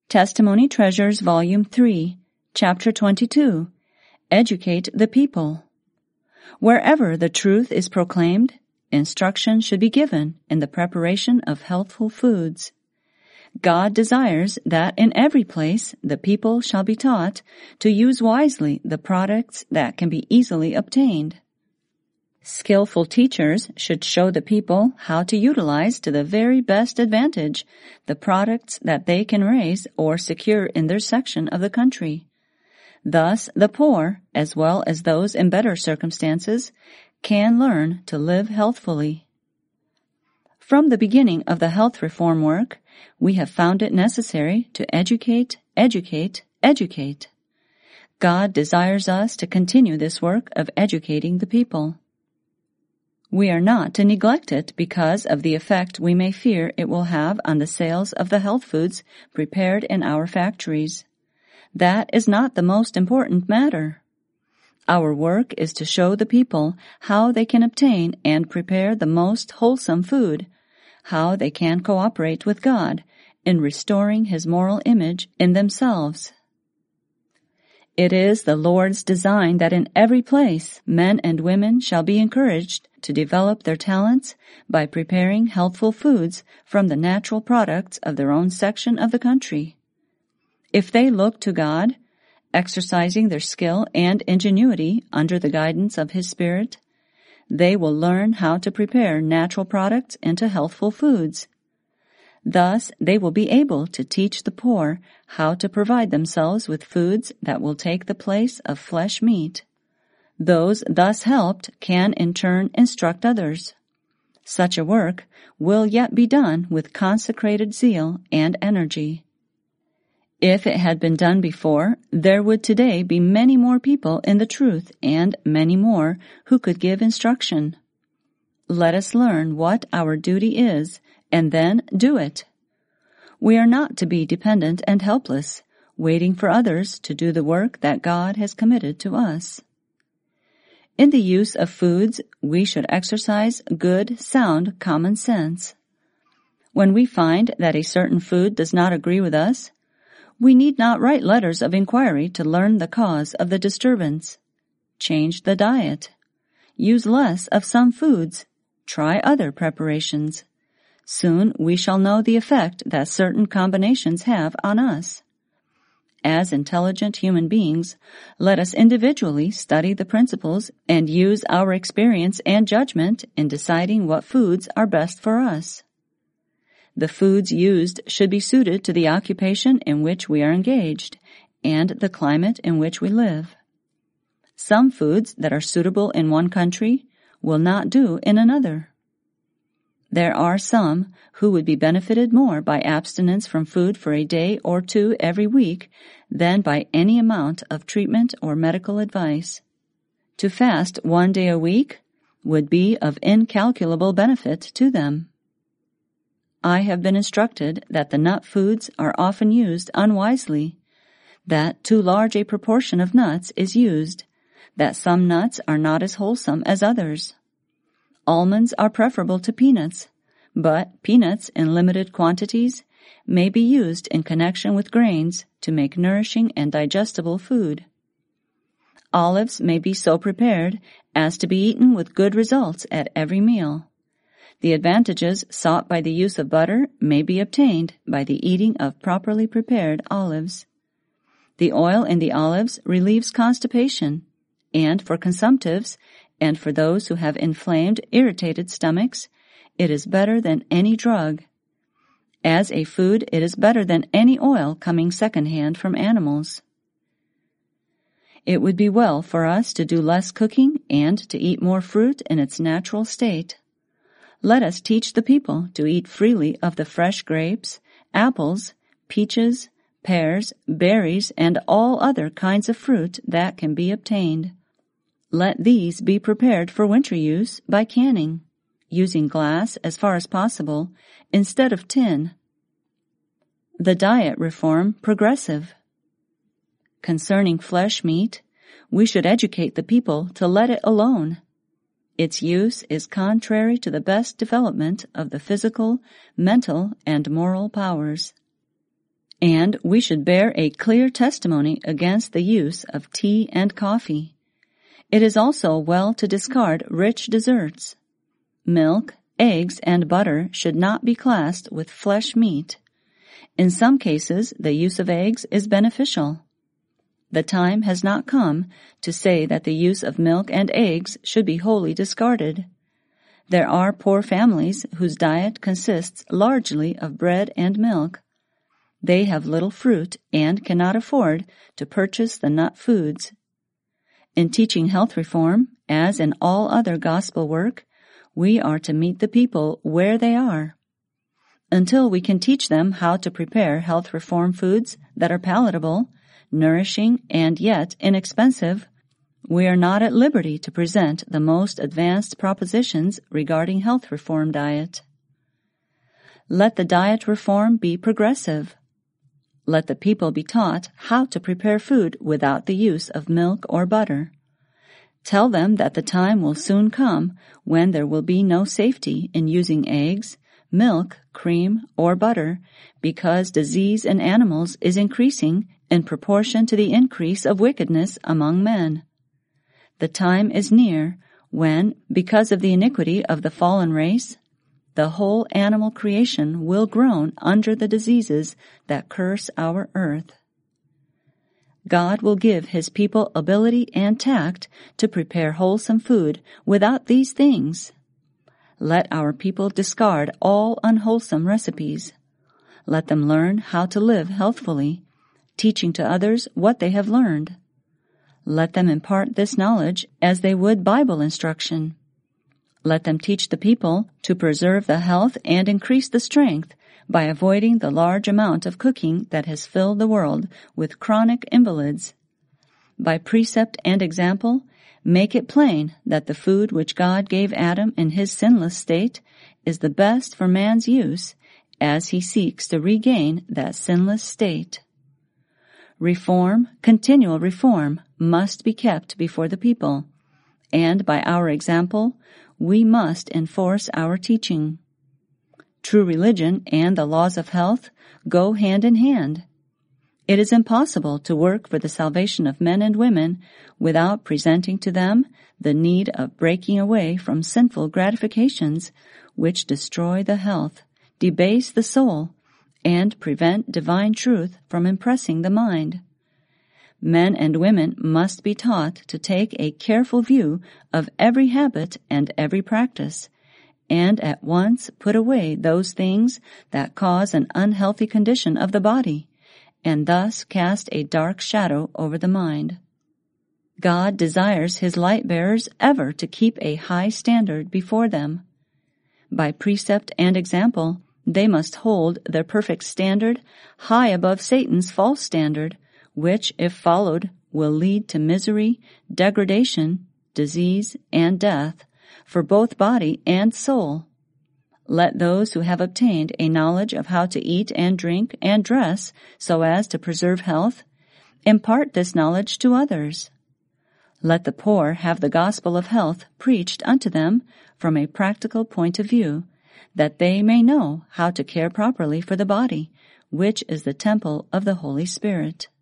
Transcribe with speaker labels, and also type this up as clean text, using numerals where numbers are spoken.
Speaker 1: Testimony Treasures, Volume 3, Chapter 22, Educate the People. Wherever the truth is proclaimed, instruction should be given in the preparation of healthful foods. God desires that in every place the people shall be taught to use wisely the products that can be easily obtained. Skillful teachers should show the people how to utilize to the very best advantage the products that they can raise or secure in their section of the country. Thus, the poor, as well as those in better circumstances, can learn to live healthfully. From the beginning of the health reform work, we have found it necessary to educate. God desires us to continue this work of educating the people. We are not to neglect it because of the effect we may fear it will have on the sales of the health foods prepared in our factories. That is not the most important matter. Our work is to show the people how they can obtain and prepare the most wholesome food, how they can cooperate with God in restoring His moral image in themselves. It is the Lord's design that in every place men and women shall be encouraged to develop their talents by preparing healthful foods from the natural products of their own section of the country. If they look to God, exercising their skill and ingenuity under the guidance of His Spirit, they will learn how to prepare natural products into healthful foods. Thus, they will be able to teach the poor how to provide themselves with foods that will take the place of flesh meat. Those thus helped can in turn instruct others. Such a work will yet be done with consecrated zeal and energy. If it had been done before, there would today be many more people in the truth and many more who could give instruction. Let us learn what our duty is and then do it. We are not to be dependent and helpless, waiting for others to do the work that God has committed to us. In the use of foods, we should exercise good, sound common sense. When we find that a certain food does not agree with us, we need not write letters of inquiry to learn the cause of the disturbance. Change the diet. Use less of some foods. Try other preparations. Soon we shall know the effect that certain combinations have on us. As intelligent human beings, let us individually study the principles and use our experience and judgment in deciding what foods are best for us. The foods used should be suited to the occupation in which we are engaged and the climate in which we live. Some foods that are suitable in one country will not do in another. There are some who would be benefited more by abstinence from food for a day or two every week than by any amount of treatment or medical advice. To fast 1 day a week would be of incalculable benefit to them. I have been instructed that the nut foods are often used unwisely, that too large a proportion of nuts is used, that some nuts are not as wholesome as others. Almonds are preferable to peanuts, but peanuts in limited quantities may be used in connection with grains to make nourishing and digestible food. Olives may be so prepared as to be eaten with good results at every meal. The advantages sought by the use of butter may be obtained by the eating of properly prepared olives. The oil in the olives relieves constipation, and for consumptives, and for those who have inflamed, irritated stomachs, it is better than any drug. As a food, it is better than any oil coming second-hand from animals. It would be well for us to do less cooking and to eat more fruit in its natural state. Let us teach the people to eat freely of the fresh grapes, apples, peaches, pears, berries, and all other kinds of fruit that can be obtained. Let these be prepared for winter use by canning, using glass as far as possible instead of tin. The diet reform progressive. Concerning flesh meat, we should educate the people to let it alone. Its use is contrary to the best development of the physical, mental, and moral powers. And we should bear a clear testimony against the use of tea and coffee. It is also well to discard rich desserts. Milk, eggs, and butter should not be classed with flesh meat. In some cases, the use of eggs is beneficial. The time has not come to say that the use of milk and eggs should be wholly discarded. There are poor families whose diet consists largely of bread and milk. They have little fruit and cannot afford to purchase the nut foods. In teaching health reform, as in all other gospel work, we are to meet the people where they are. Until we can teach them how to prepare health reform foods that are palatable, nourishing, and yet inexpensive, we are not at liberty to present the most advanced propositions regarding health reform diet. Let the diet reform be progressive. Let the people be taught how to prepare food without the use of milk or butter. Tell them that the time will soon come when there will be no safety in using eggs, milk, cream, or butter, because disease in animals is increasing in proportion to the increase of wickedness among men. The time is near when, because of the iniquity of the fallen race, the whole animal creation will groan under the diseases that curse our earth. God will give His people ability and tact to prepare wholesome food without these things. Let our people discard all unwholesome recipes. Let them learn how to live healthfully, teaching to others what they have learned. Let them impart this knowledge as they would Bible instruction. Let them teach the people to preserve the health and increase the strength by avoiding the large amount of cooking that has filled the world with chronic invalids. By precept and example, make it plain that the food which God gave Adam in his sinless state is the best for man's use as he seeks to regain that sinless state. Reform, continual reform, must be kept before the people, and by our example, we must enforce our teaching. True religion and the laws of health go hand in hand. It is impossible to work for the salvation of men and women without presenting to them the need of breaking away from sinful gratifications which destroy the health, debase the soul, and prevent divine truth from impressing the mind. Men and women must be taught to take a careful view of every habit and every practice, and at once put away those things that cause an unhealthy condition of the body, and thus cast a dark shadow over the mind. God desires His light-bearers ever to keep a high standard before them. By precept and example, they must hold their perfect standard high above Satan's false standard, which, if followed, will lead to misery, degradation, disease, and death for both body and soul. Let those who have obtained a knowledge of how to eat and drink and dress so as to preserve health impart this knowledge to others. Let the poor have the gospel of health preached unto them from a practical point of view, that they may know how to care properly for the body, which is the temple of the Holy Spirit.